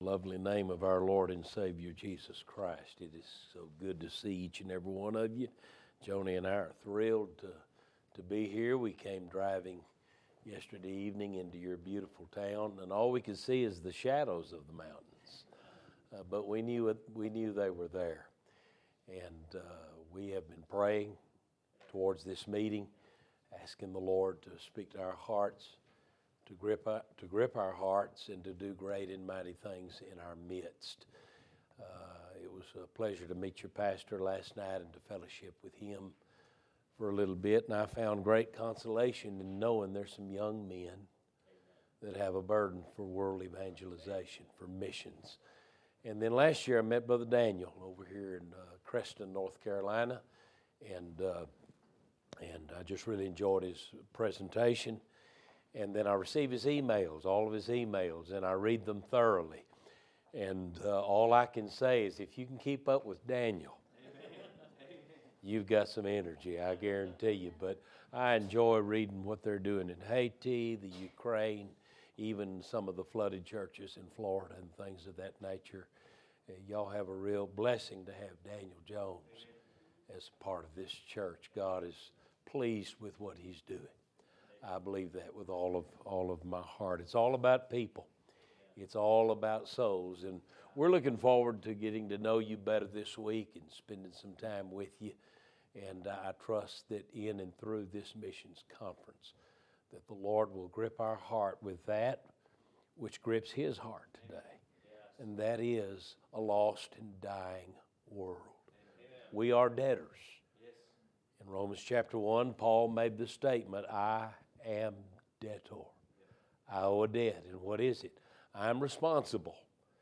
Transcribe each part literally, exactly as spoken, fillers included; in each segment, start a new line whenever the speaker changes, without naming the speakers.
Lovely name of our Lord and Savior Jesus Christ. It is so good to see each and every one of you. Joni and I are thrilled to, to be here. We came driving yesterday evening into your beautiful town, and all we could see is the shadows of the mountains. Uh, but we knew it, we knew they were there. And uh, we have been praying towards this meeting, asking the Lord to speak to our hearts, to grip our, to grip our hearts and to do great and mighty things in our midst. Uh, it was a pleasure to meet your pastor last night and to fellowship with him for a little bit, and I found great consolation in knowing there's some young men that have a burden for world evangelization, for missions. And then last year I met Brother Daniel over here in uh, Creston, North Carolina, and uh, and I just really enjoyed his presentation. And then I receive his emails, all of his emails, and I read them thoroughly. And uh, all I can say is if you can keep up with Daniel, Amen. You've got some energy, I guarantee you. But I enjoy reading what they're doing in Haiti, the Ukraine, even some of the flooded churches in Florida and things of that nature. Uh, y'all have a real blessing to have Daniel Jones Amen. As part of this church. God is pleased with what he's doing. I believe that with all of all of my heart. It's all about people. It's all about souls. And we're looking forward to getting to know you better this week and spending some time with you. And I trust that in and through this missions conference, that the Lord will grip our heart with that which grips his heart today. And that is a lost and dying world. We are debtors. In Romans chapter one, Paul made the statement, I am debtor. I owe a debt. And what is it? I'm responsible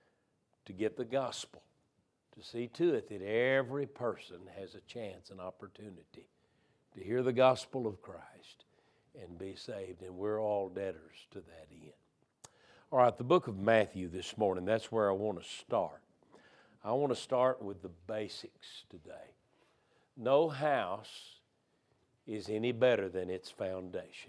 to get the gospel, to see to it that every person has a chance, an opportunity to hear the gospel of Christ and be saved. And we're all debtors to that end. All right, the book of Matthew this morning, that's where I want to start. I want to start with the basics today. No house is any better than its foundation.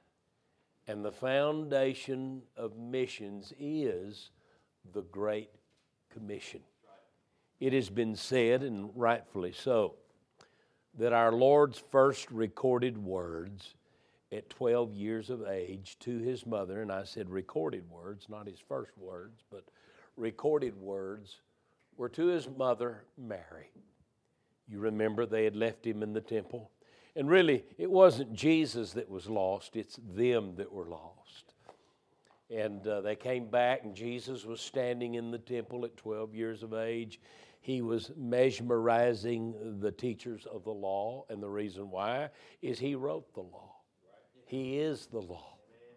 And the foundation of missions is the Great Commission. It has been said, and rightfully so, that our Lord's first recorded words at twelve years of age to his mother, and I said recorded words, not his first words, but recorded words, were to his mother, Mary. You remember they had left him in the temple. And really, it wasn't Jesus that was lost, it's them that were lost. And uh, they came back, and Jesus was standing in the temple at twelve years of age. He was mesmerizing the teachers of the law, and the reason why is he wrote the law. He is the law.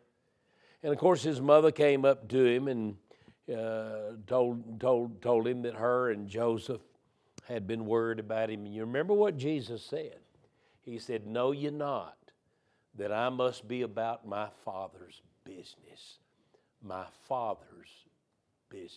And of course, his mother came up to him and uh, told, told, told him that her and Joseph had been worried about him. And you remember what Jesus said? He said, know ye not that I must be about my Father's business. My Father's business.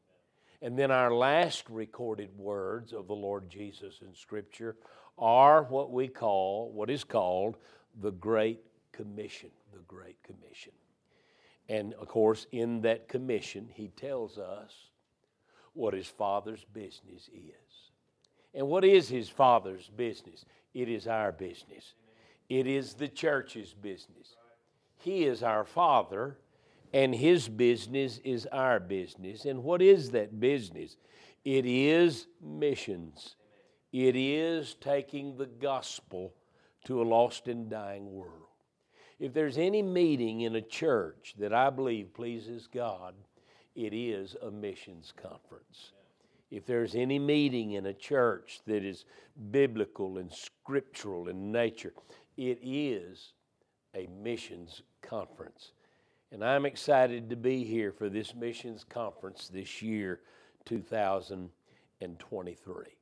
And then our last recorded words of the Lord Jesus in Scripture are what we call, what is called the Great Commission. The Great Commission. And of course, in that commission, he tells us what his Father's business is. And what is his Father's business? It is our business. It is the church's business. He is our Father, and his business is our business. And what is that business? It is missions. It is taking the gospel to a lost and dying world. If there's any meeting in a church that I believe pleases God, it is a missions conference. If there's any meeting in a church that is biblical and scriptural in nature, it is a missions conference. And I'm excited to be here for this missions conference this year, two thousand twenty-three.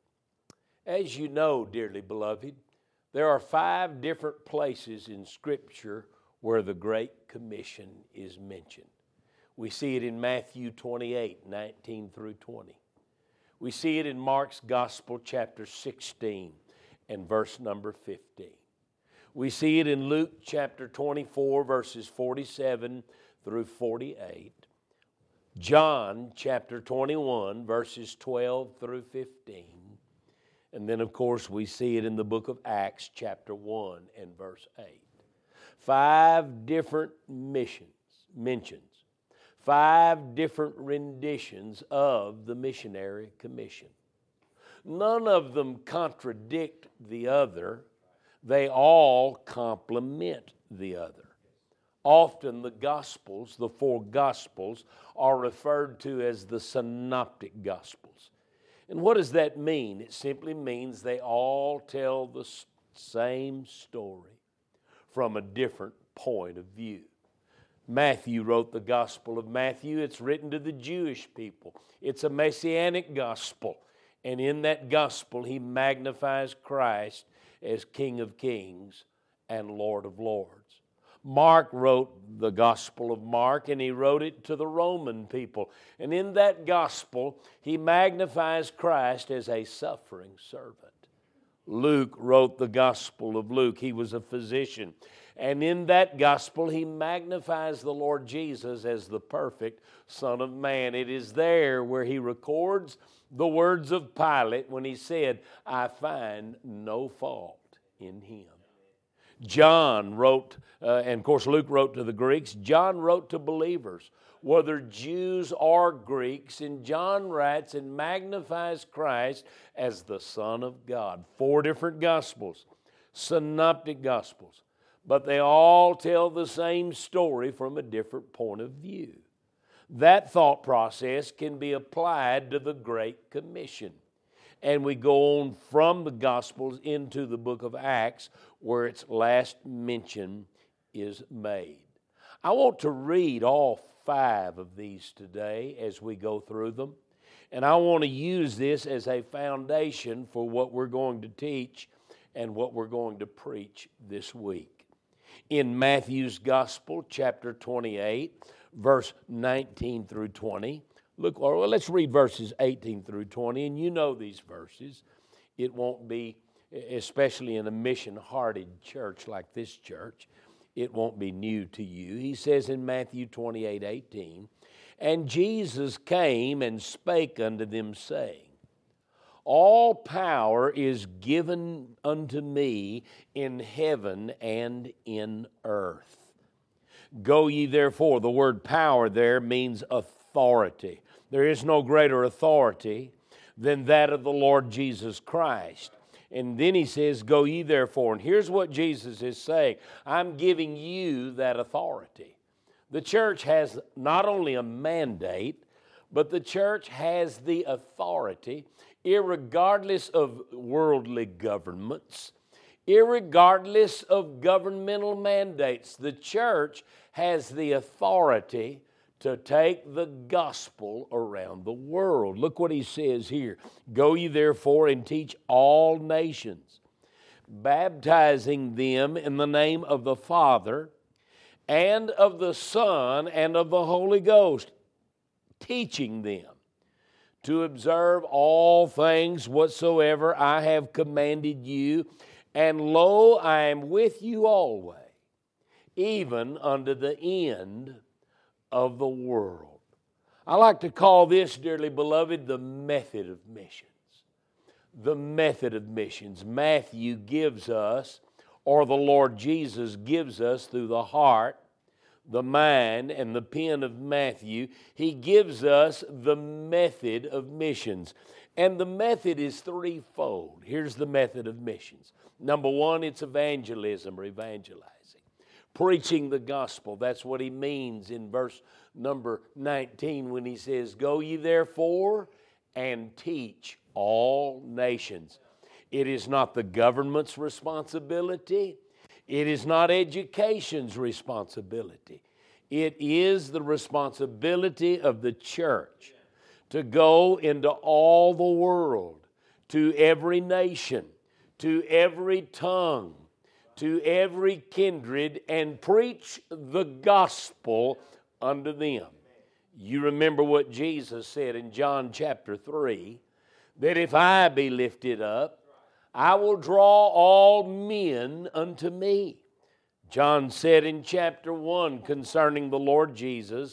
As you know, dearly beloved, there are five different places in Scripture where the Great Commission is mentioned. We see it in Matthew twenty-eight, nineteen through twenty. We see it in Mark's Gospel, chapter sixteen and verse number fifteen. We see it in Luke chapter twenty-four, verses forty-seven through forty-eight. John chapter twenty-one, verses twelve through fifteen. And then, of course, we see it in the book of Acts chapter one and verse eight. Five different missions, mentions, five different renditions of the missionary commission. None of them contradict the other. They all complement the other. Often the Gospels, the four Gospels, are referred to as the Synoptic Gospels. And what does that mean? It simply means they all tell the same story from a different point of view. Matthew wrote the Gospel of Matthew. It's written to the Jewish people. It's a messianic gospel. And in that gospel, he magnifies Christ as King of Kings and Lord of Lords. Mark wrote the Gospel of Mark, and he wrote it to the Roman people. And in that gospel, he magnifies Christ as a suffering servant. Luke wrote the Gospel of Luke. He was a physician. And in that gospel, he magnifies the Lord Jesus as the perfect Son of Man. It is there where he records the words of Pilate when he said, I find no fault in him. John wrote, uh, and of course Luke wrote to the Greeks. John wrote to believers, whether Jews or Greeks, and John writes and magnifies Christ as the Son of God. Four different Gospels, synoptic Gospels, but they all tell the same story from a different point of view. That thought process can be applied to the Great Commission. And we go on from the Gospels into the book of Acts, where its last mention is made. I want to read all five of these today as we go through them. And I want to use this as a foundation for what we're going to teach and what we're going to preach this week. In Matthew's Gospel, chapter twenty-eight, verse nineteen through twenty, look, or let's read verses eighteen through twenty, and you know these verses. It won't be, especially in a mission-hearted church like this church, it won't be new to you. He says in Matthew twenty-eight eighteen, and Jesus came and spake unto them, saying, all power is given unto me in heaven and in earth. Go ye therefore. The word power there means authority. There is no greater authority than that of the Lord Jesus Christ. And then he says, go ye therefore. And here's what Jesus is saying. I'm giving you that authority. The church has not only a mandate, but the church has the authority, irregardless of worldly governments, irregardless of governmental mandates. The church has the authority to take the gospel around the world. Look what he says here. Go ye therefore and teach all nations, baptizing them in the name of the Father and of the Son and of the Holy Ghost, teaching them to observe all things whatsoever I have commanded you. And lo, I am with you always, even unto the end of the world. I like to call this, dearly beloved, the method of missions. The method of missions. Matthew gives us, or the Lord Jesus gives us through the heart, the mind, and the pen of Matthew, he gives us the method of missions. And the method is threefold. Here's the method of missions. Number one, it's evangelism or evangelizing. Preaching the gospel. That's what he means in verse number nineteen when he says, go ye therefore and teach all nations. It is not the government's responsibility. It is not education's responsibility. It is the responsibility of the church to go into all the world, to every nation, to every tongue, to every kindred, and preach the gospel unto them. You remember what Jesus said in John chapter three, that if I be lifted up, I will draw all men unto me. John said in chapter one concerning the Lord Jesus,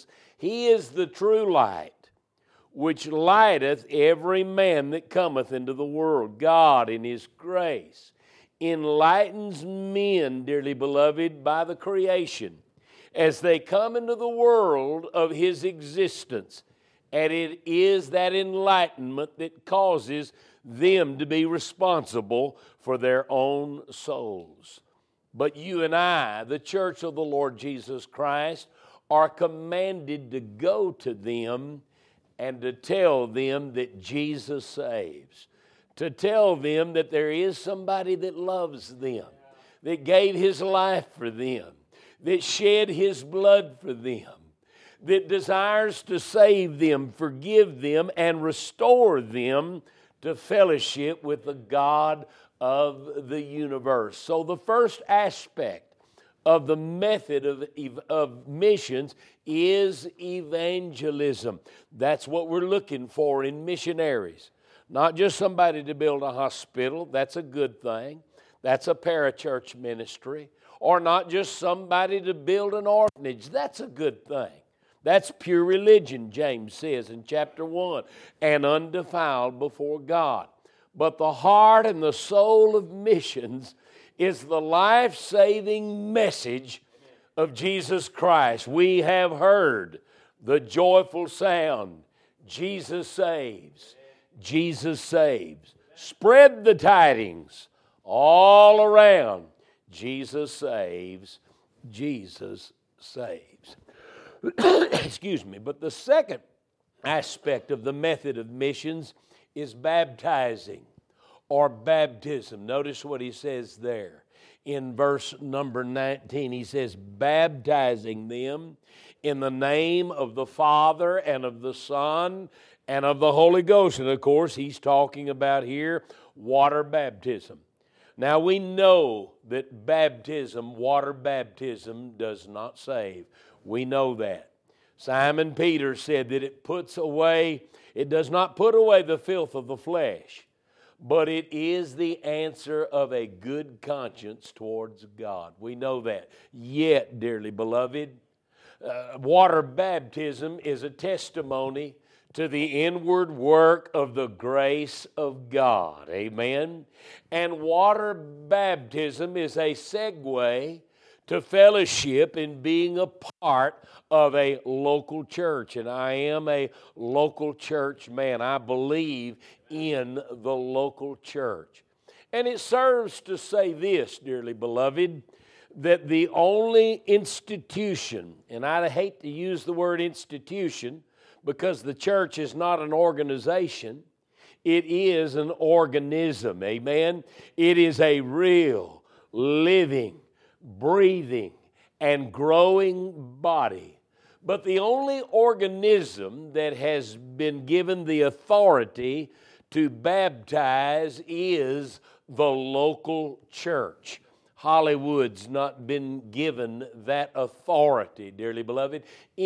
He is the true light, which lighteth every man that cometh into the world. God in His grace enlightens men, dearly beloved, by the creation as they come into the world of His existence. And it is that enlightenment that causes them to be responsible for their own souls. But you and I, the church of the Lord Jesus Christ, are commanded to go to them and to tell them that Jesus saves. To tell them that there is somebody that loves them, that gave His life for them, that shed His blood for them, that desires to save them, forgive them, and restore them to fellowship with the God of the universe. So the first aspect of the method of, of missions is evangelism. That's what we're looking for in missionaries. Not just somebody to build a hospital, that's a good thing. That's a parachurch ministry. Or not just somebody to build an orphanage, that's a good thing. That's pure religion, James says in chapter one, and undefiled before God. But the heart and the soul of missions is the life-saving message of Jesus Christ. We have heard the joyful sound, Jesus saves, Jesus saves. Spread the tidings all around. Jesus saves, Jesus saves. Excuse me. But the second aspect of the method of missions is baptizing or baptism. Notice what he says there. In verse number nineteen, he says, baptizing them in the name of the Father and of the Son and of the Holy Ghost. And of course, he's talking about here water baptism. Now we know that baptism, water baptism, does not save. We know that. Simon Peter said that it puts away, it does not put away the filth of the flesh, but it is the answer of a good conscience towards God. We know that. Yet, dearly beloved, uh, water baptism is a testimony to the inward work of the grace of God. Amen. And water baptism is a segue to fellowship in being a part of a local church. And I am a local church man. I believe in the local church. And it serves to say this, dearly beloved, that the only institution, and I hate to use the word institution because the church is not an organization, it is an organism, amen? It is a real, living, breathing, and growing body. But the only organism that has been given the authority to baptize is the local church. Hollywood's not been given that authority, dearly beloved.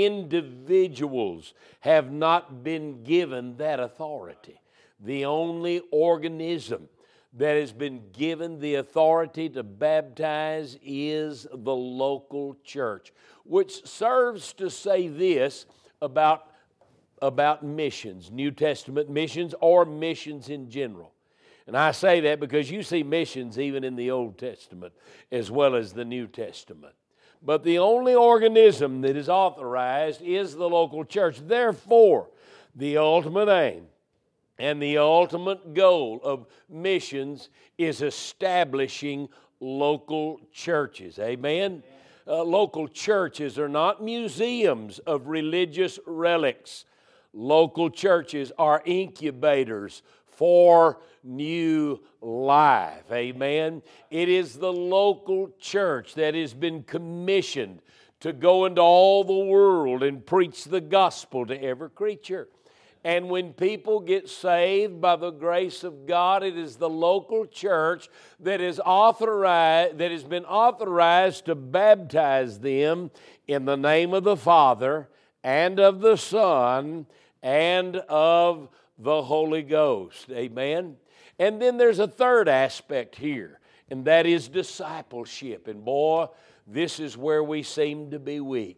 Individuals have not been given that authority. The only organism that has been given the authority to baptize is the local church, which serves to say this about, about missions, New Testament missions or missions in general. And I say that because you see missions even in the Old Testament as well as the New Testament. But the only organism that is authorized is the local church. Therefore, the ultimate aim and the ultimate goal of missions is establishing local churches. Amen? Uh, local churches are not museums of religious relics. Local churches are incubators for new life. Amen. It is the local church that has been commissioned to go into all the world and preach the gospel to every creature. And when people get saved by the grace of God, it is the local church that is authorized, that has been authorized to baptize them in the name of the Father and of the Son and of the Holy Ghost. Amen. And then there's a third aspect here, and that is discipleship. And boy, this is where we seem to be weak.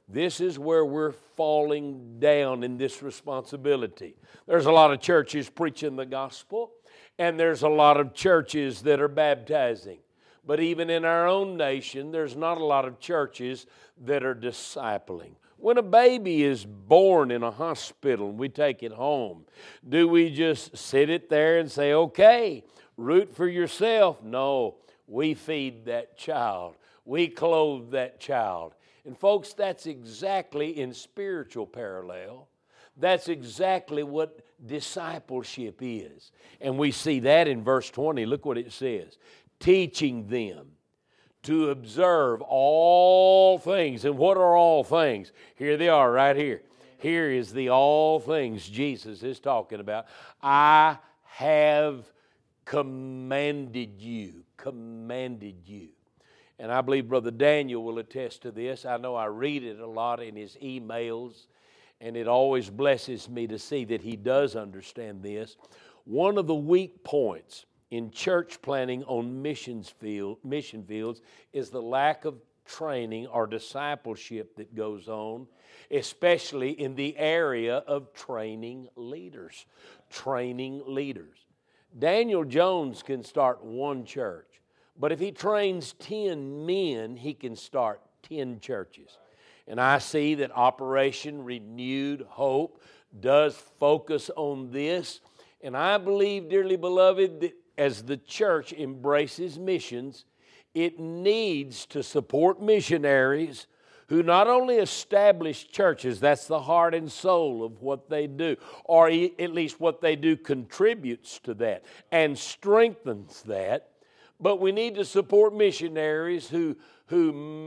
This is where we're falling down in this responsibility. There's a lot of churches preaching the gospel, and there's a lot of churches that are baptizing. But even in our own nation, there's not a lot of churches that are discipling. When a baby is born in a hospital and we take it home, do we just sit it there and say, okay, root for yourself? No, we feed that child. We clothe that child. And folks, that's exactly in spiritual parallel. That's exactly what discipleship is. And we see that in verse twenty. Look what it says. Teaching them to observe all things. And what are all things? Here they are right here. Here is the all things Jesus is talking about. I have commanded you. Commanded you. And I believe Brother Daniel will attest to this. I know I read it a lot in his emails, and it always blesses me to see that he does understand this. One of the weak points in church planting on missions field, mission fields is the lack of training or discipleship that goes on, especially in the area of training leaders. Training leaders. Daniel Jones can start one church. But if he trains ten men, he can start ten churches. And I see that Operation Renewed Hope does focus on this. And I believe, dearly beloved, that as the church embraces missions, it needs to support missionaries who not only establish churches, that's the heart and soul of what they do, or at least what they do contributes to that and strengthens that. But we need to support missionaries who, who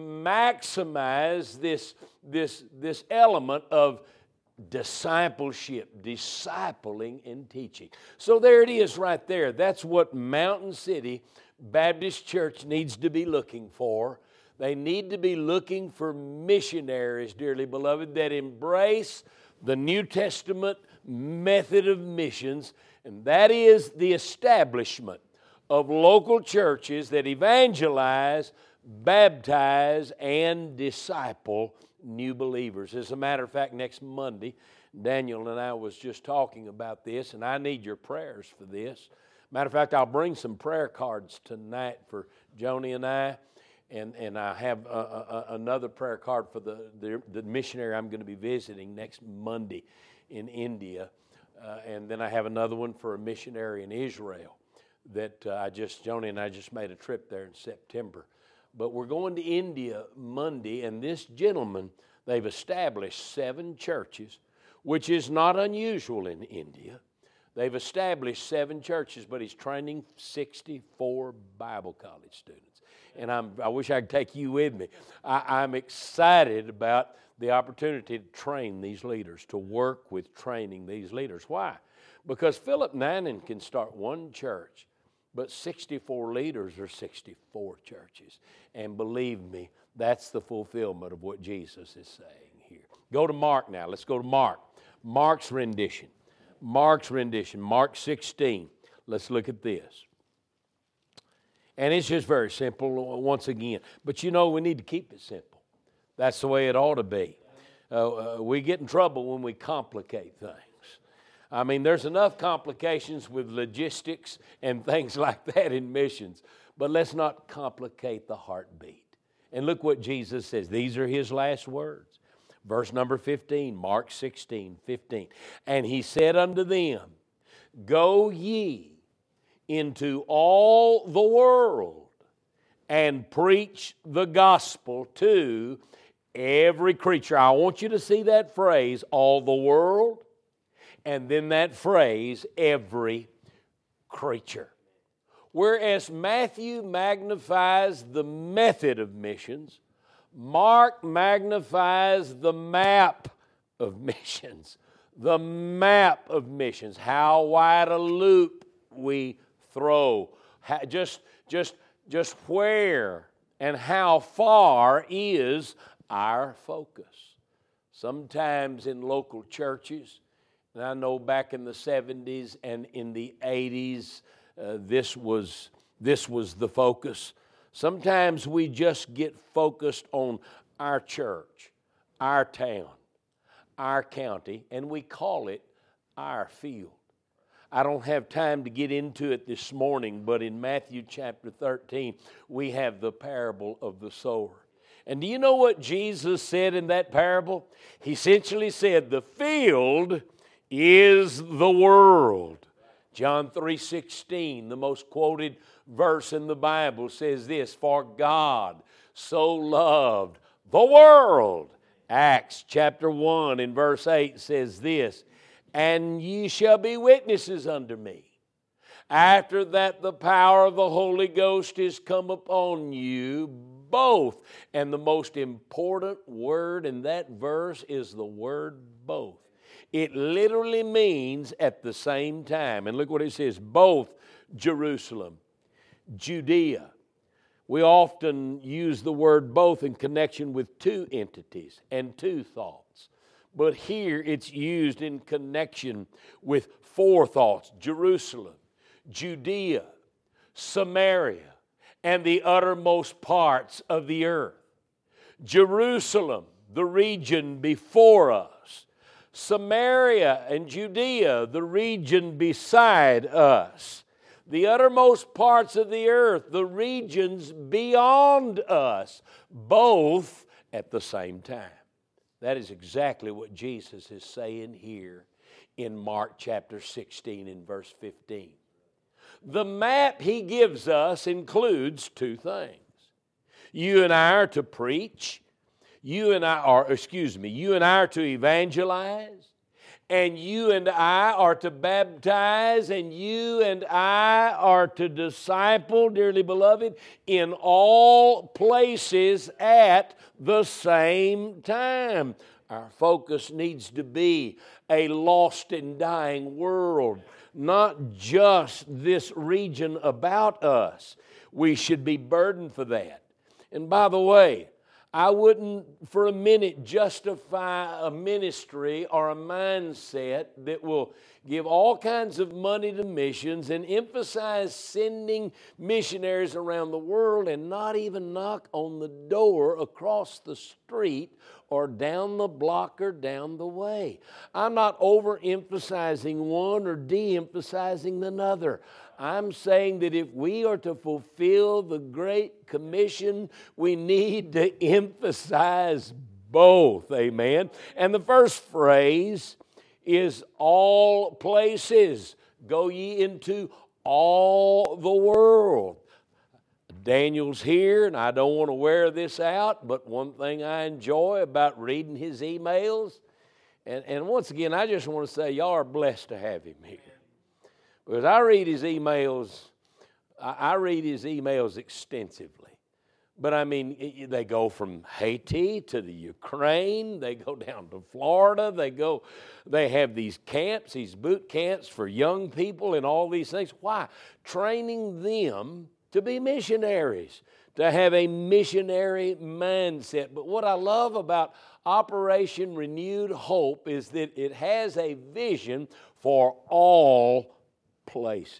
maximize this, this, this element of discipleship, discipling and teaching. So there it is right there. That's what Mountain City Baptist Church needs to be looking for. They need to be looking for missionaries, dearly beloved, that embrace the New Testament method of missions, and that is the establishment of local churches that evangelize, baptize, and disciple new believers. As a matter of fact, next Monday, Daniel and I was just talking about this, and I need your prayers for this. Matter of fact, I'll bring some prayer cards tonight for Joni and I, and, and I have a, a, another prayer card for the, the, the missionary I'm going to be visiting next Monday in India, uh, and then I have another one for a missionary in Israel. That uh, I just, Joni and I just made a trip there in September. But we're going to India Monday, and this gentleman, they've established seven churches, which is not unusual in India. They've established seven churches, but he's training sixty-four Bible college students. And I'm, I wish I could take you with me. I, I'm excited about the opportunity to train these leaders, to work with training these leaders. Why? Because Philip Nannon can start one church, but sixty-four leaders are sixty-four churches. And believe me, that's the fulfillment of what Jesus is saying here. Go to Mark now. Let's go to Mark. Mark's rendition. Mark's rendition. Mark sixteen. Let's look at this. And it's just very simple once again. But you know, we need to keep it simple. That's the way it ought to be. Uh, uh, we get in trouble when we complicate things. I mean, there's enough complications with logistics and things like that in missions, but let's not complicate the heartbeat. And look what Jesus says. These are his last words. Verse number fifteen, Mark sixteen, fifteen. And he said unto them, Go ye into all the world and preach the gospel to every creature. I want you to see that phrase, all the world. And then that phrase, every creature. Whereas Matthew magnifies the method of missions, Mark magnifies the map of missions. The map of missions. How wide a loop we throw. How, just, just, just where and how far is our focus. Sometimes in local churches, and I know back in the seventies and in the eighties, uh, this was this was the focus. Sometimes we just get focused on our church, our town, our county, and we call it our field. I don't have time to get into it this morning, but in Matthew chapter thirteen, we have the parable of the sower. And do you know what Jesus said in that parable? He essentially said, the field is the world. John three sixteen, the most quoted verse in the Bible, says this, for God so loved the world. Acts chapter one in verse eight says this, and ye shall be witnesses unto me. After that the power of the Holy Ghost is come upon you both. And the most important word in that verse is the word both. It literally means at the same time. And look what it says, both Jerusalem, Judea. We often use the word both in connection with two entities and two thoughts. But here it's used in connection with four thoughts, Jerusalem, Judea, Samaria, and the uttermost parts of the earth. Jerusalem, the region before us. Samaria and Judea, the region beside us. The uttermost parts of the earth, the regions beyond us, both at the same time. That is exactly what Jesus is saying here in Mark chapter sixteen and verse fifteen. The map he gives us includes two things. You and I are to preach. You and I are, excuse me, you and I are to evangelize. And you and I are to baptize, and you and I are to disciple, dearly beloved, in all places at the same time. Our focus needs to be a lost and dying world, not just this region about us. We should be burdened for that. And by the way, I wouldn't for a minute justify a ministry or a mindset that will give all kinds of money to missions and emphasize sending missionaries around the world and not even knock on the door across the street or down the block or down the way. I'm not overemphasizing one or de-emphasizing another. I'm saying that if we are to fulfill the Great Commission, we need to emphasize both, amen? And the first phrase is all places. Go ye into all the world. Daniel's here, and I don't want to wear this out, but one thing I enjoy about reading his emails, and, and once again, I just want to say y'all are blessed to have him here. Because I read his emails, I read his emails extensively. But I mean, they go from Haiti to the Ukraine, they go down to Florida, they go, they have these camps, these boot camps for young people and all these things. Why? Training them to be missionaries, to have a missionary mindset. But what I love about Operation Renewed Hope is that it has a vision for all places.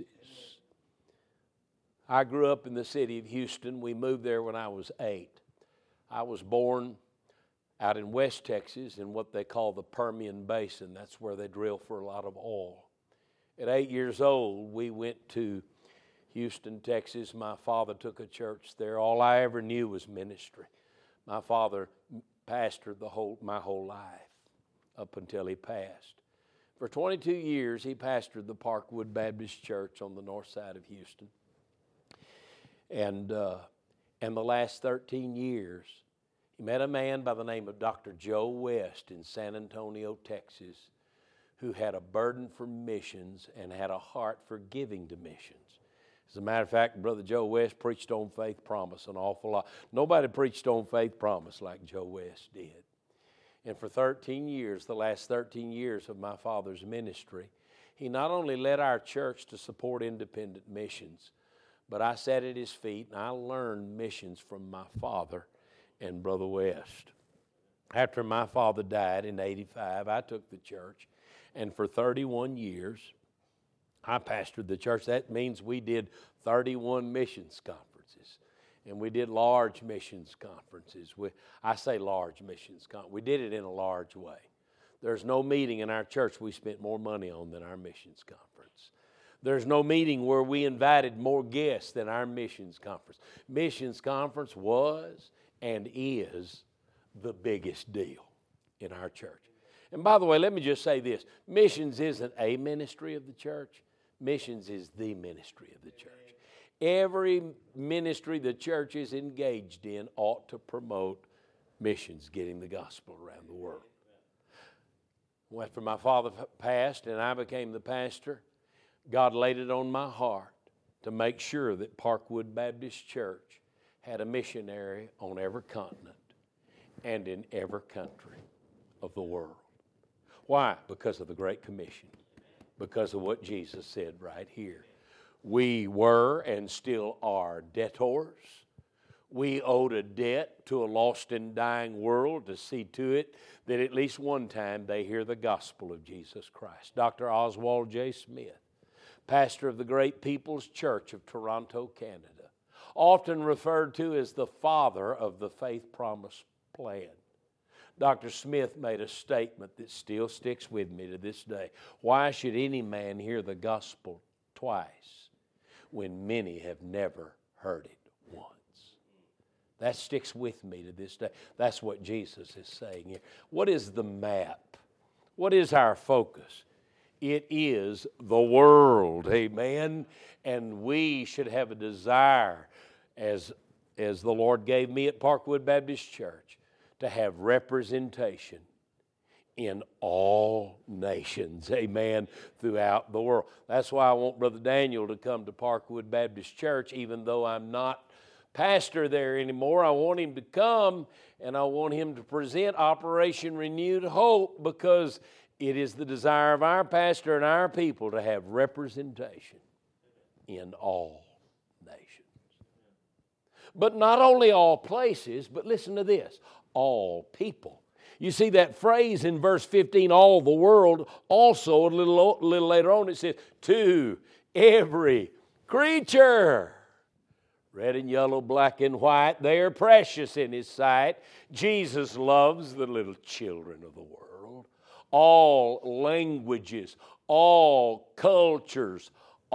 I grew up in the city of Houston. We moved there when I was eight. I was born out in West Texas in what they call the Permian Basin. That's where they drill for a lot of oil. At eight years old, we went to Houston, Texas. My father took a church there. All I ever knew was ministry. My father pastored the whole my whole life up until he passed. For twenty-two years, he pastored the Parkwood Baptist Church on the north side of Houston. And, uh, and the last thirteen years, he met a man by the name of Doctor Joe West in San Antonio, Texas, who had a burden for missions and had a heart for giving to missions. As a matter of fact, Brother Joe West preached on faith promise an awful lot. Nobody preached on faith promise like Joe West did. And for thirteen years, the last thirteen years of my father's ministry, he not only led our church to support independent missions, but I sat at his feet and I learned missions from my father and Brother West. After my father died in eighty-five, I took the church, and for thirty-one years, I pastored the church. That means we did thirty-one missions conferences. and we did large missions conferences. We, I say large missions conferences. We did it in a large way. There's no meeting in our church we spent more money on than our missions conference. There's no meeting where we invited more guests than our missions conference. Missions conference was and is the biggest deal in our church. And by the way, let me just say this. Missions isn't a ministry of the church. Missions is the ministry of the church. Every ministry the church is engaged in ought to promote missions, getting the gospel around the world. After my father passed and I became the pastor, God laid it on my heart to make sure that Parkwood Baptist Church had a missionary on every continent and in every country of the world. Why? Because of the Great Commission. Because of what Jesus said right here. We were and still are debtors. We owed a debt to a lost and dying world to see to it that at least one time they hear the gospel of Jesus Christ. Doctor Oswald J. Smith, pastor of the Great People's Church of Toronto, Canada, often referred to as the father of the Faith Promise Plan. Doctor Smith made a statement that still sticks with me to this day. Why should any man hear the gospel twice when many have never heard it once? That sticks with me to this day. That's what Jesus is saying here. What is the map? What is our focus? It is the world, amen? And we should have a desire, as, as the Lord gave me at Parkwood Baptist Church, to have representation in all nations, amen, throughout the world. That's why I want Brother Daniel to come to Parkwood Baptist Church, even though I'm not pastor there anymore. I want him to come, and I want him to present Operation Renewed Hope, because it is the desire of our pastor and our people to have representation in all nations. But not only all places, but listen to this, all people. You see that phrase in verse fifteen, all the world. Also, a little, a little later on, it says, to every creature. Red and yellow, black and white, they are precious in His sight. Jesus loves the little children of the world. All languages, all cultures,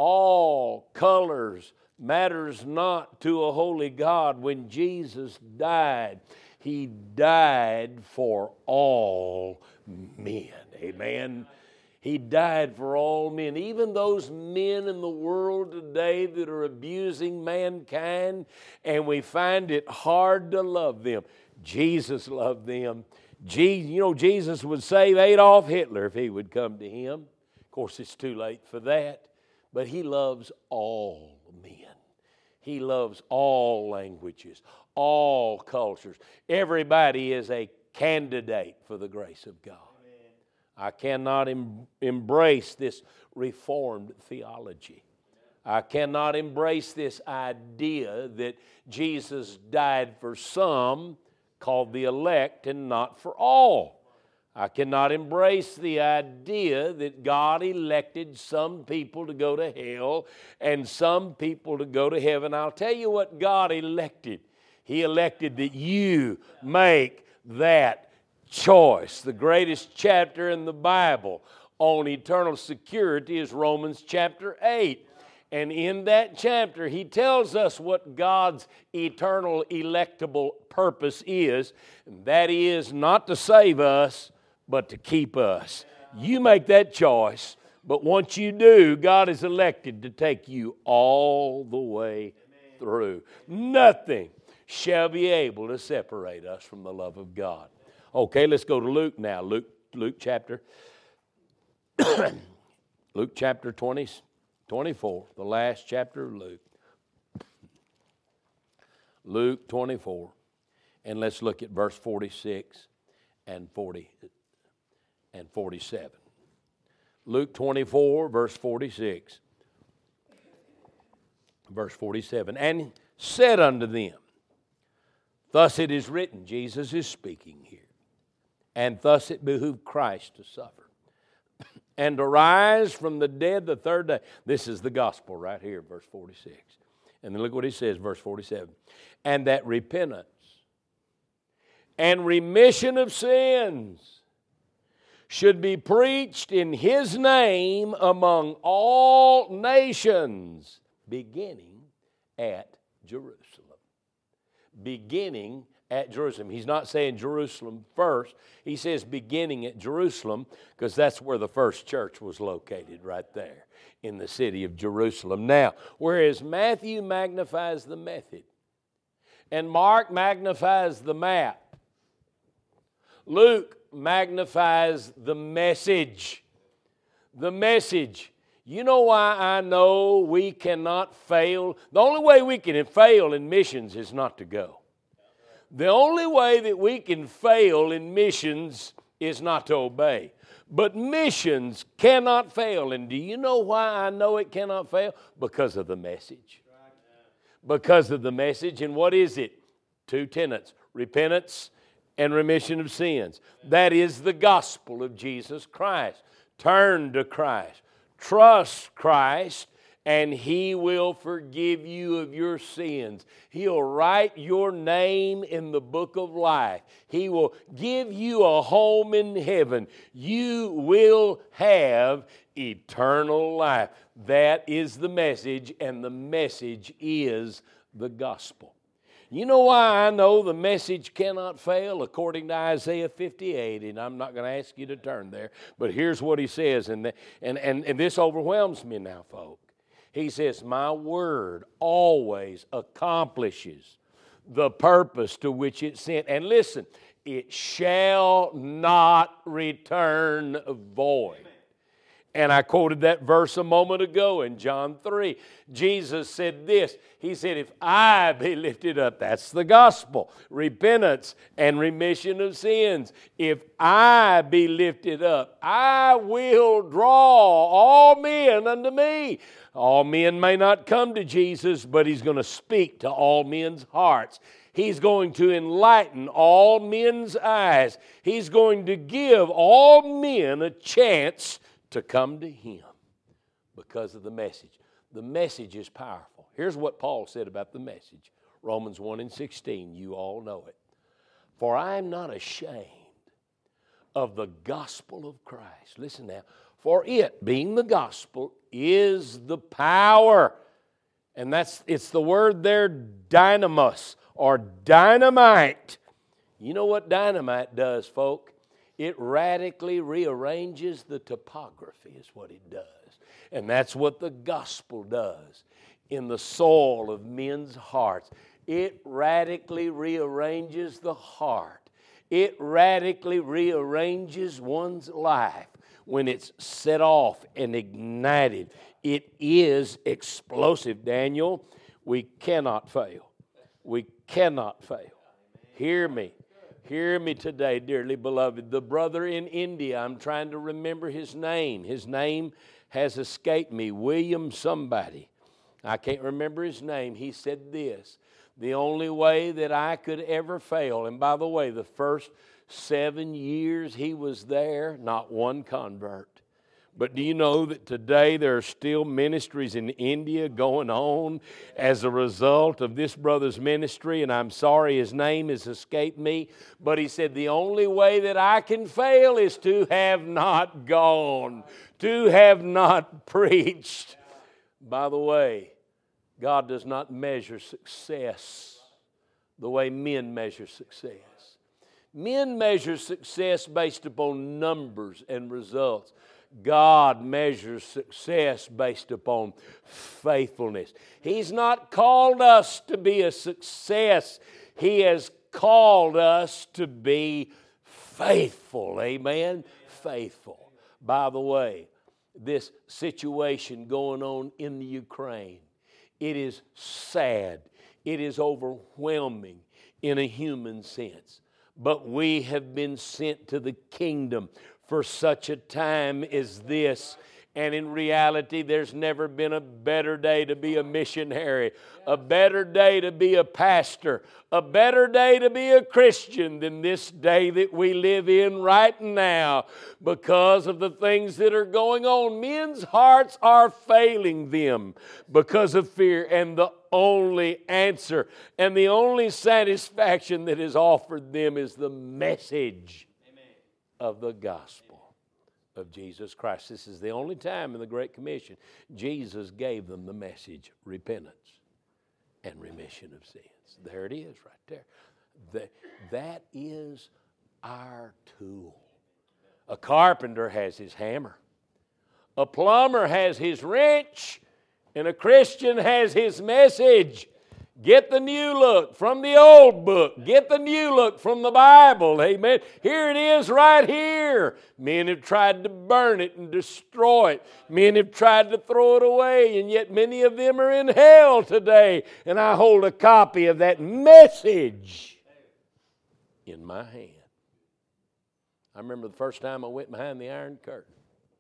all colors, matters not to a holy God. When Jesus died, He died for all men. Amen. He died for all men, even those men in the world today that are abusing mankind, and we find it hard to love them. Jesus loved them. Je- you know, Jesus would save Adolf Hitler if he would come to Him. Of course, it's too late for that, but He loves all men. He loves all languages, all cultures. Everybody is a candidate for the grace of God. I cannot em- embrace this Reformed theology. I cannot embrace this idea that Jesus died for some, called the elect, and not for all. I cannot embrace the idea that God elected some people to go to hell and some people to go to heaven. I'll tell you what God elected. He elected that you make that choice. The greatest chapter in the Bible on eternal security is Romans chapter eight. And in that chapter, he tells us what God's eternal electable purpose is. And that is not to save us, but to keep us. You make that choice. But once you do, God is elected to take you all the way through. Nothing shall be able to separate us from the love of God. Okay, let's go to Luke now. Luke, Luke chapter, Luke chapter twenty, twenty-four, the last chapter of Luke. Luke twenty-four, and let's look at verse forty-six and forty and forty-seven. Luke twenty-four, verse forty-six, verse forty-seven, and said unto them, thus it is written, Jesus is speaking here. And thus it behooved Christ to suffer and to rise from the dead the third day. This is the gospel right here, verse forty-six. And then look what he says, verse forty-seven. And that repentance and remission of sins should be preached in his name among all nations, beginning at Jerusalem. Beginning at Jerusalem. He's not saying Jerusalem first. He says beginning at Jerusalem because that's where the first church was located, right there in the city of Jerusalem. Now, whereas Matthew magnifies the method and Mark magnifies the map, Luke magnifies the message. The message. You know why I know we cannot fail? The only way we can fail in missions is not to go. The only way that we can fail in missions is not to obey. But missions cannot fail. And do you know why I know it cannot fail? Because of the message. Because of the message. And what is it? Two tenets. Repentance and remission of sins. That is the gospel of Jesus Christ. Turn to Christ. Trust Christ, and He will forgive you of your sins. He'll write your name in the book of life. He will give you a home in heaven. You will have eternal life. That is the message, and the message is the gospel. You know why I know the message cannot fail? According to Isaiah fifty-eight, and I'm not going to ask you to turn there, but here's what he says, and, the, and, and, and this overwhelms me now, folk. He says, my word always accomplishes the purpose to which it sent. And listen, it shall not return void. And I quoted that verse a moment ago in John three. Jesus said this. He said, if I be lifted up, that's the gospel, repentance and remission of sins. If I be lifted up, I will draw all men unto me. All men may not come to Jesus, but He's going to speak to all men's hearts. He's going to enlighten all men's eyes. He's going to give all men a chance to come to Him because of the message. The message is powerful. Here's what Paul said about the message. Romans one and sixteen, you all know it. For I am not ashamed of the gospel of Christ. Listen now. For it, being the gospel, is the power. And that's it's the word there, dynamos, or dynamite. You know what dynamite does, folk? It radically rearranges the topography is what it does. And that's what the gospel does in the soul of men's hearts. It radically rearranges the heart. It radically rearranges one's life when it's set off and ignited. It is explosive, Daniel. We cannot fail. We cannot fail. Hear me. Hear me today, dearly beloved. The brother in India, I'm trying to remember his name. His name has escaped me. William somebody. I can't remember his name. He said this. The only way that I could ever fail, and by the way, the first seven years he was there, not one convert. But do you know that today there are still ministries in India going on as a result of this brother's ministry? And I'm sorry his name has escaped me. But he said, the only way that I can fail is to have not gone, to have not preached. By the way, God does not measure success the way men measure success. Men measure success based upon numbers and results. God measures success based upon faithfulness. He's not called us to be a success. He has called us to be faithful. Amen? Faithful. By the way, this situation going on in the Ukraine, it is sad. It is overwhelming in a human sense. But we have been sent to the kingdom for such a time as this. And in reality, there's never been a better day to be a missionary, a better day to be a pastor, a better day to be a Christian than this day that we live in right now because of the things that are going on. Men's hearts are failing them because of fear. And the only answer. And the only satisfaction that is offered them is the message Amen. Of the gospel Amen. Of Jesus Christ. This is the only time in the Great Commission Jesus gave them the message, repentance and remission of sins. There it is right there. That, that is our tool. A carpenter has his hammer. A plumber has his wrench. And a Christian has his message. Get the new look from the old book. Get the new look from the Bible. Amen. Here it is right here. Men have tried to burn it and destroy it. Men have tried to throw it away, and yet many of them are in hell today. And I hold a copy of that message in my hand. I remember the first time I went behind the Iron Curtain.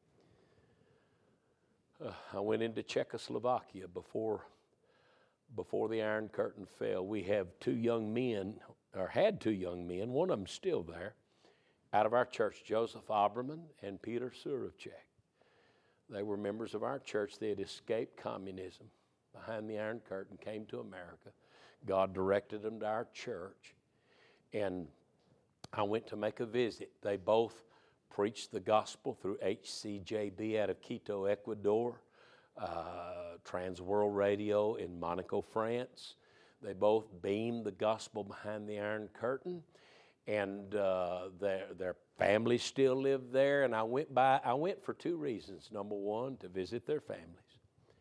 Uh, I went into Czechoslovakia before Before the Iron Curtain fell. We have two young men, or had two young men, one of them still there, out of our church, Joseph Oberman and Peter Surovchek. They were members of our church. They had escaped communism behind the Iron Curtain, came to America. God directed them to our church, and I went to make a visit. They both preached the gospel through H C J B out of Quito, Ecuador. Uh, Trans World Radio in Monaco, France. They both beamed the gospel behind the Iron Curtain, and uh, their their families still live there. And I went by. I went for two reasons. Number one, to visit their families,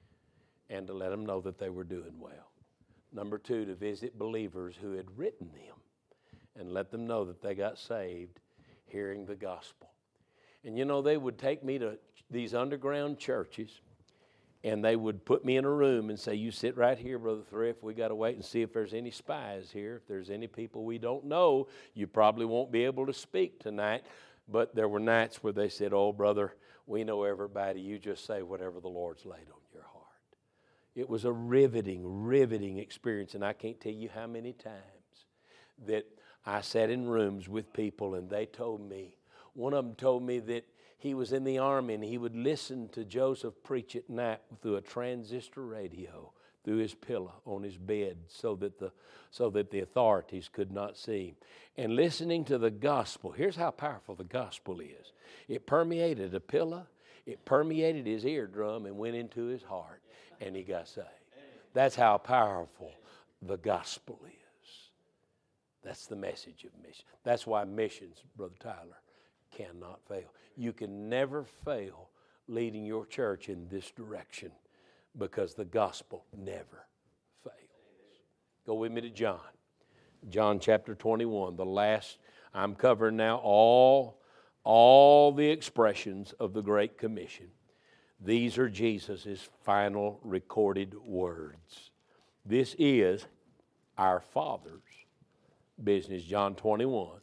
and to let them know that they were doing well. Number two, to visit believers who had written them, and let them know that they got saved, hearing the gospel. And you know, they would take me to these underground churches. And they would put me in a room and say, you sit right here, Brother Thrift. We got to wait and see if there's any spies here. If there's any people we don't know, you probably won't be able to speak tonight. But there were nights where they said, oh, brother, we know everybody. You just say whatever the Lord's laid on your heart. It was a riveting, riveting experience. And I can't tell you how many times that I sat in rooms with people and they told me, one of them told me that he was in the army and he would listen to Joseph preach at night through a transistor radio through his pillow on his bed so that the so that the authorities could not see him. And listening to the gospel, here's how powerful the gospel is. It permeated a pillow, it permeated his eardrum and went into his heart, and he got saved. That's how powerful the gospel is. That's the message of mission. That's why missions, Brother Tyler, cannot fail. You can never fail leading your church in this direction because the gospel never fails. Go with me to John. John chapter twenty-one, the last. I'm covering now all, all the expressions of the Great Commission. These are Jesus' final recorded words. This is our Father's business, John twenty-one.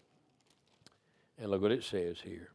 And look what it says here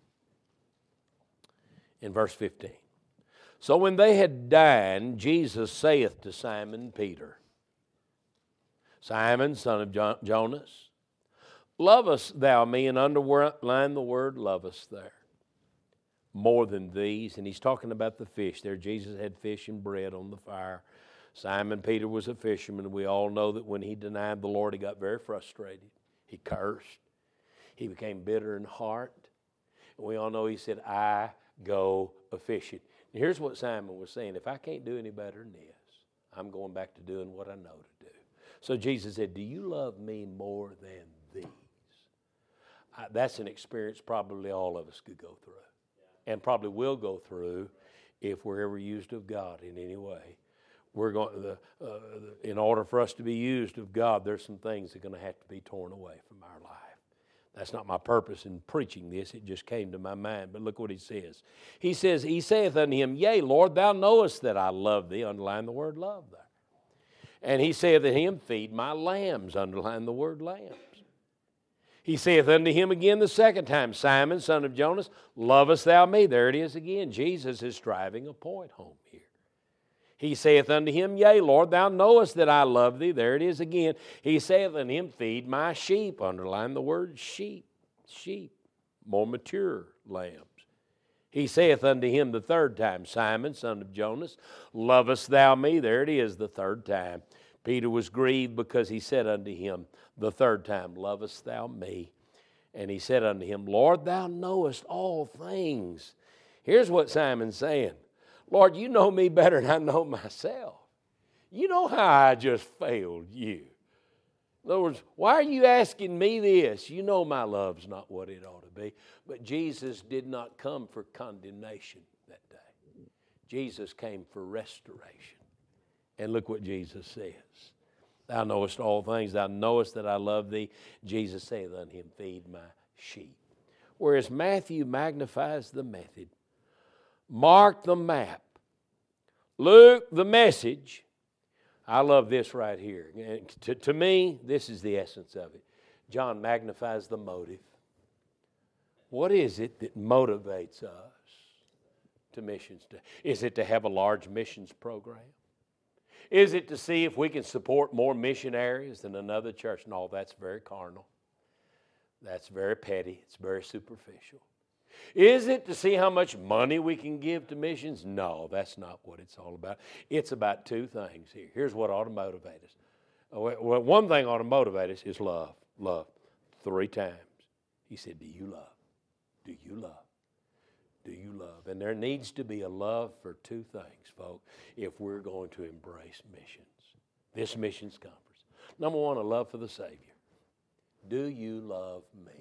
in verse fifteen. So when they had dined, Jesus saith to Simon Peter, Simon, son of jo- Jonas, lovest thou me? And underline the word lovest there. More than these. And he's talking about the fish there. Jesus had fish and bread on the fire. Simon Peter was a fisherman. We all know that when he denied the Lord, he got very frustrated. He cursed. He became bitter in heart. And we all know he said, I go a-fishing. And here's what Simon was saying. If I can't do any better than this, I'm going back to doing what I know to do. So Jesus said, do you love me more than these? I, that's an experience probably all of us could go through. Yeah. And probably will go through if we're ever used of God in any way. We're going the, uh, the, in order for us to be used of God, there's some things that are going to have to be torn away from our life. That's not my purpose in preaching this. It just came to my mind. But look what he says. He says, he saith unto him, yea, Lord, thou knowest that I love thee. Underline the word love there. And he saith unto him, feed my lambs. Underline the word lambs. He saith unto him again the second time, Simon, son of Jonas, lovest thou me? There it is again. Jesus is driving a point home here. He saith unto him, yea, Lord, thou knowest that I love thee. There it is again. He saith unto him, feed my sheep. Underline the word sheep. Sheep. More mature lambs. He saith unto him the third time, Simon, son of Jonas, lovest thou me? There it is the third time. Peter was grieved because he said unto him the third time, Lovest thou me? And he said unto him, Lord, thou knowest all things. Here's what Simon's saying. Lord, you know me better than I know myself. You know how I just failed you. In other words, why are you asking me this? You know my love's not what it ought to be. But Jesus did not come for condemnation that day. Jesus came for restoration. And look what Jesus says. Thou knowest all things. Thou knowest that I love thee. Jesus saith unto him, Feed my sheep. Whereas Matthew magnifies the method, Mark the map, Luke the message. I love this right here. To, to me, this is the essence of it. John magnifies the motive. What is it that motivates us to missions? Is it to have a large missions program? Is it to see if we can support more missionaries than another church? No, that's very carnal. That's very petty. It's very superficial. Is it to see how much money we can give to missions? No, that's not what it's all about. It's about two things here. Here's what ought to motivate us. Well, one thing ought to motivate us is love. Love. Three times. He said, do you love? Do you love? Do you love? And there needs to be a love for two things, folks, if we're going to embrace missions. This missions conference. Number one, a love for the Savior. Do you love me?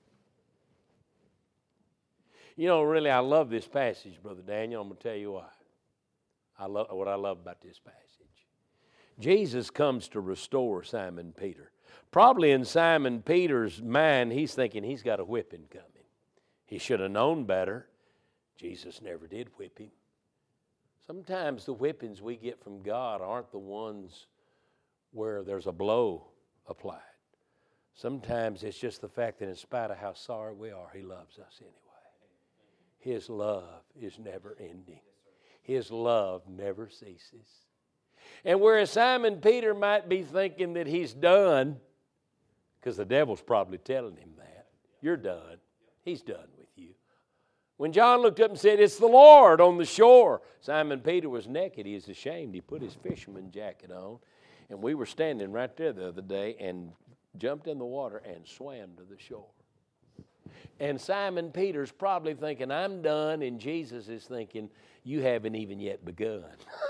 You know, really, I love this passage, Brother Daniel. I'm going to tell you why. I love what I love about this passage. Jesus comes to restore Simon Peter. Probably in Simon Peter's mind, he's thinking he's got a whipping coming. He should have known better. Jesus never did whip him. Sometimes the whippings we get from God aren't the ones where there's a blow applied. Sometimes it's just the fact that in spite of how sorry we are, He loves us anyway. His love is never ending. His love never ceases. And whereas Simon Peter might be thinking that he's done, because the devil's probably telling him that, you're done. He's done with you. When John looked up and said, it's the Lord on the shore, Simon Peter was naked. He was ashamed. He put his fisherman jacket on. And we were standing right there the other day and jumped in the water and swam to the shore. And Simon Peter's probably thinking, I'm done. And Jesus is thinking, you haven't even yet begun.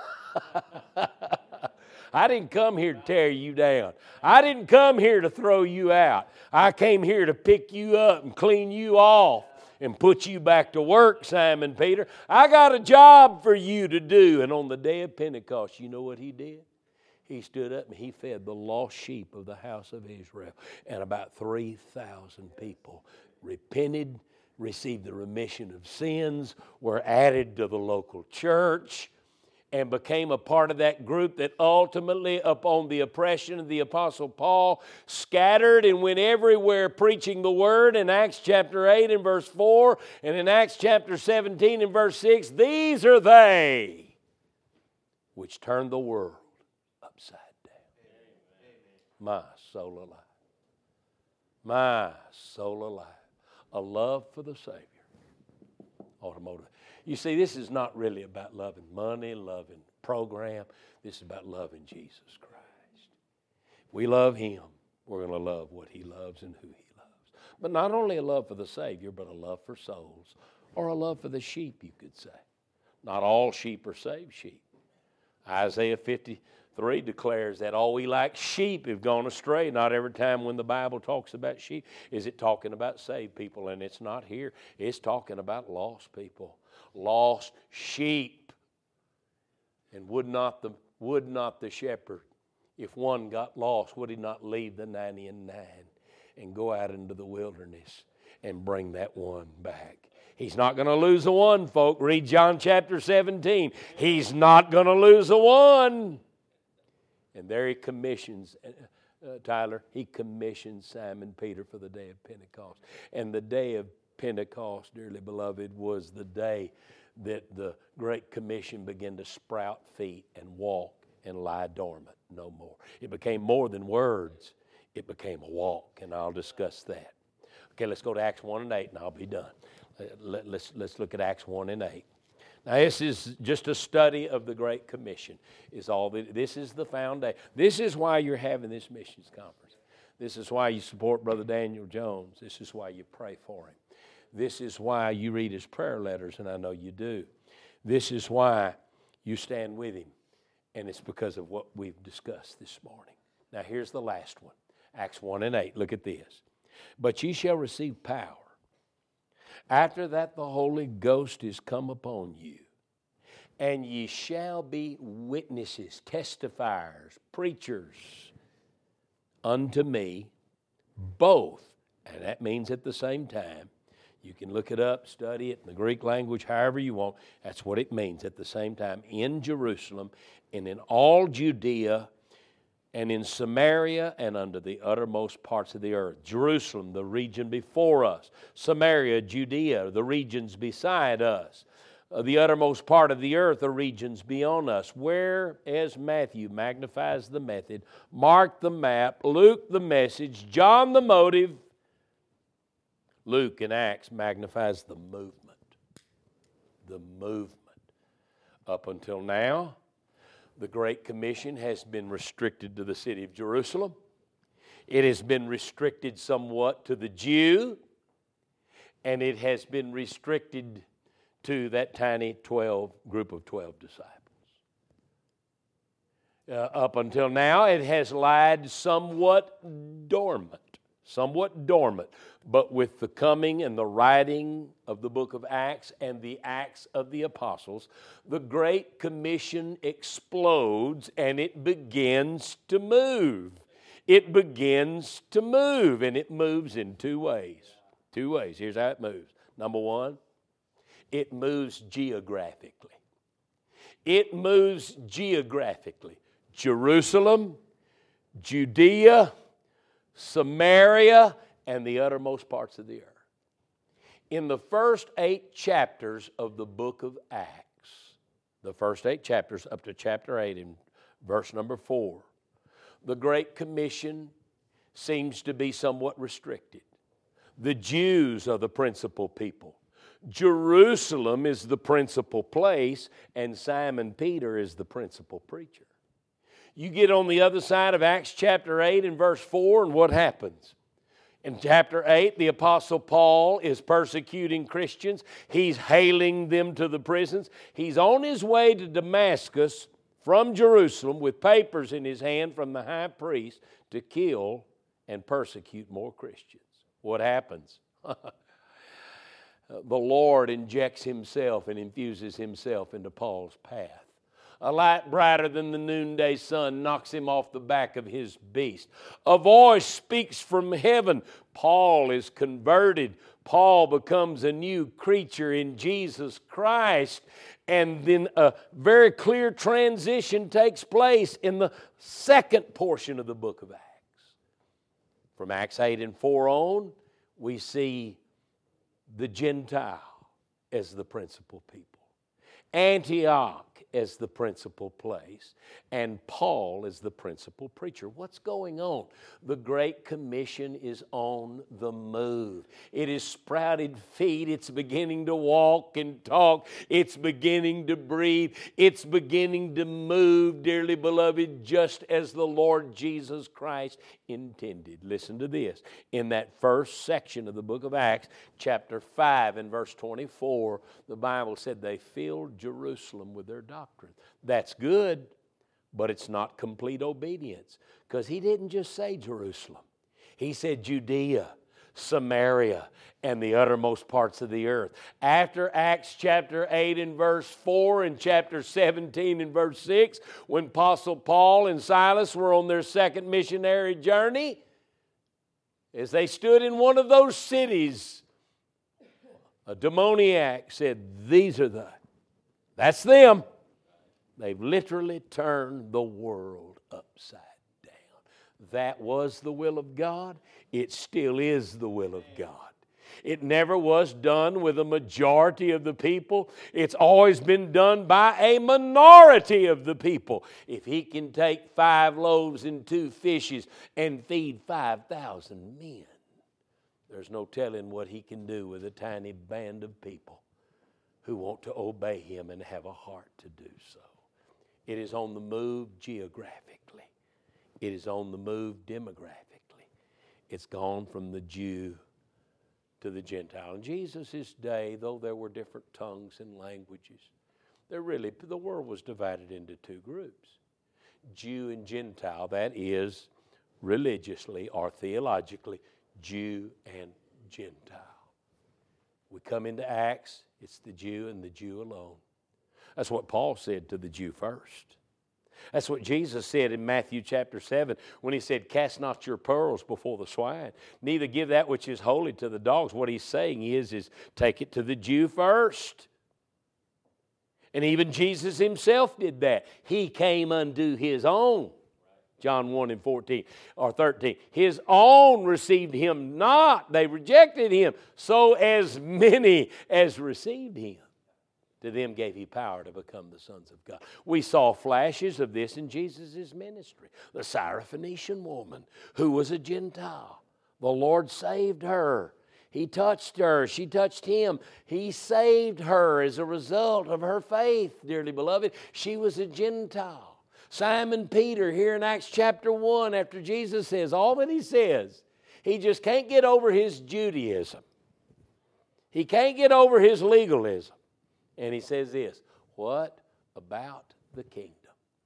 I didn't come here to tear you down. I didn't come here to throw you out. I came here to pick you up and clean you off and put you back to work, Simon Peter. I got a job for you to do. And on the day of Pentecost, you know what he did? He stood up and he fed the lost sheep of the house of Israel. And about three thousand people repented, received the remission of sins, were added to the local church, and became a part of that group that ultimately, upon the oppression of the Apostle Paul, scattered and went everywhere preaching the Word in Acts chapter eight and verse four, and in Acts chapter seventeen and verse six, these are they which turned the world upside down. My soul alive. My soul alive. A love for the Savior. Automotive. You see, this is not really about loving money, loving program. This is about loving Jesus Christ. If we love Him, we're going to love what He loves and who He loves. But not only a love for the Savior, but a love for souls, or a love for the sheep, you could say. Not all sheep are saved sheep. Isaiah fifty-three declares that all we like sheep have gone astray. Not every time when the Bible talks about sheep is it talking about saved people, and it's not here. It's talking about lost people. Lost sheep. And would not the would not the shepherd, if one got lost, would he not leave the ninety and nine and go out into the wilderness and bring that one back? He's not going to lose a one, folk. Read John chapter seventeen. He's not going to lose a one. And there he commissions, uh, Tyler, he commissions Simon Peter for the day of Pentecost. And the day of Pentecost, dearly beloved, was the day that the Great Commission began to sprout feet and walk and lie dormant no more. It became more than words. It became a walk, and I'll discuss that. Okay, let's go to Acts one and eight, and I'll be done. Let, let's, let's look at Acts one and eight. Now, this is just a study of the Great Commission. Is all that, this is the foundation. This is why you're having this missions conference. This is why you support Brother Daniel Jones. This is why you pray for him. This is why you read his prayer letters, and I know you do. This is why you stand with him, and it's because of what we've discussed this morning. Now, here's the last one. Acts one and eight. Look at this. But ye shall receive power. After that the Holy Ghost is come upon you, and ye shall be witnesses, testifiers, preachers unto me, both, and that means at the same time. You can look it up, study it in the Greek language, however you want. That's what it means at the same time. In Jerusalem, and in all Judea, and in Samaria, and under the uttermost parts of the earth. Jerusalem, the region before us. Samaria, Judea, the regions beside us. Uh, the uttermost part of the earth, the regions beyond us. Whereas Matthew magnifies the method, Mark the map, Luke the message, John the motive, Luke in Acts magnifies the movement. The movement. Up until now, the Great Commission has been restricted to the city of Jerusalem. It has been restricted somewhat to the Jew, and it has been restricted to that tiny twelve group of twelve disciples. Uh, up until now, it has lied somewhat dormant. Somewhat dormant, but with the coming and the writing of the book of Acts and the Acts of the Apostles, the Great Commission explodes and it begins to move. It begins to move, and it moves in two ways. Two ways. Here's how it moves. Number one, it moves geographically. It moves geographically. Jerusalem, Judea, Samaria, and the uttermost parts of the earth. In the first eight chapters of the book of Acts, the first eight chapters up to chapter eight in verse number four, the Great Commission seems to be somewhat restricted. The Jews are the principal people. Jerusalem is the principal place, and Simon Peter is the principal preacher. You get on the other side of Acts chapter eight and verse four, and what happens? In chapter eight, the Apostle Paul is persecuting Christians. He's hailing them to the prisons. He's on his way to Damascus from Jerusalem with papers in his hand from the high priest to kill and persecute more Christians. What happens? The Lord injects himself and infuses himself into Paul's path. A light brighter than the noonday sun knocks him off the back of his beast. A voice speaks from heaven. Paul is converted. Paul becomes a new creature in Jesus Christ. And then a very clear transition takes place in the second portion of the book of Acts. From Acts eight and four on, we see the Gentile as the principal people. Antioch as the principal place, and Paul as the principal preacher. What's going on? The Great Commission is on the move. It is sprouted feet. It's beginning to walk and talk. It's beginning to breathe. It's beginning to move, dearly beloved, just as the Lord Jesus Christ intended. Listen to this. In that first section of the book of Acts, chapter five and verse twenty-four, the Bible said they filled Jerusalem with their doctrine. That's good, but it's not complete obedience, because he didn't just say Jerusalem. He said Judea, Samaria, and the uttermost parts of the earth. After Acts chapter eight and verse four and chapter seventeen and verse six, when Apostle Paul and Silas were on their second missionary journey, as they stood in one of those cities, a demoniac said, "These are the, that's them." They've literally turned the world upside down. That was the will of God. It still is the will of God. It never was done with a majority of the people. It's always been done by a minority of the people. If he can take five loaves and two fishes and feed five thousand men, there's no telling what he can do with a tiny band of people. who want to obey Him and have a heart to do so. It is on the move geographically. It is on the move demographically. It's gone from the Jew to the Gentile. In Jesus' day, though there were different tongues and languages, there really, the world was divided into two groups. Jew and Gentile, that is religiously or theologically, Jew and Gentile. We come into Acts, it's the Jew and the Jew alone. That's what Paul said to the Jew first. That's what Jesus said in Matthew chapter seven when He said, cast not your pearls before the swine, neither give that which is holy to the dogs. What He's saying is, is take it to the Jew first. And even Jesus Himself did that. He came unto His own. John one and fourteen or thirteen. His own received Him not. They rejected Him. So as many as received Him, to them gave He power to become the sons of God. We saw flashes of this in Jesus' ministry. The Syrophoenician woman who was a Gentile. The Lord saved her. He touched her. She touched Him. He saved her as a result of her faith, dearly beloved. She was a Gentile. Simon Peter, here in Acts chapter one, after Jesus says all that He says, he just can't get over his Judaism. He can't get over his legalism. And he says this, what about the kingdom?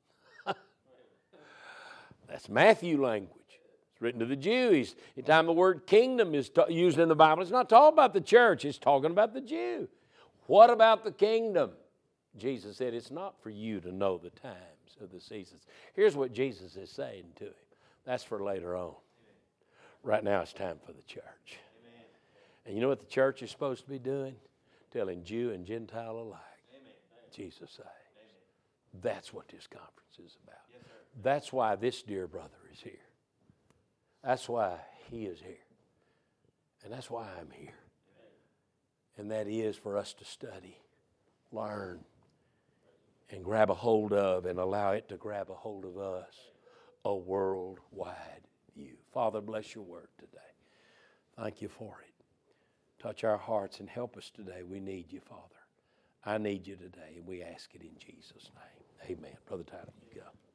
That's Matthew language. It's written to the Jews. Anytime the word kingdom is ta- used in the Bible, it's not talking about the church. It's talking about the Jew. What about the kingdom? Jesus said it's not for you to know the times of the seasons. Here's what Jesus is saying to him. That's for later on. Right now it's time for the church. Amen. And you know what the church is supposed to be doing? Telling Jew and Gentile alike. Amen. Jesus saves. Amen. That's what this conference is about. Yes, that's why this dear brother is here. That's why he is here. And that's why I'm here. Amen. And that is for us to study, learn, and grab a hold of and allow it to grab a hold of us, a worldwide view. Father, bless your word today. Thank you for it. Touch our hearts and help us today. We need you, Father. I need you today, and we ask it in Jesus' name. Amen. Brother Tyler, you go.